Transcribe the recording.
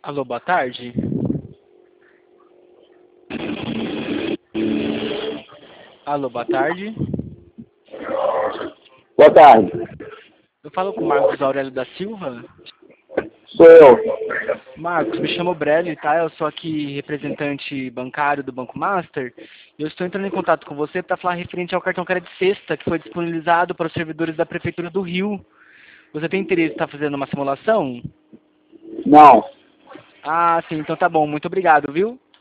Alô, boa tarde. Alô, boa tarde. Boa tarde. Eu falo com o Marcos Aurélio da Silva. Sou eu. Marcos, me chamo Brelli, tá? Eu sou aqui representante bancário do Banco Master. E eu estou entrando em contato com você para falar referente ao cartão Crédito Sexta, que foi disponibilizado para os servidores da Prefeitura do Rio. Você tem interesse em estar fazendo uma simulação? Não. Ah, sim, então tá bom. Muito obrigado, viu?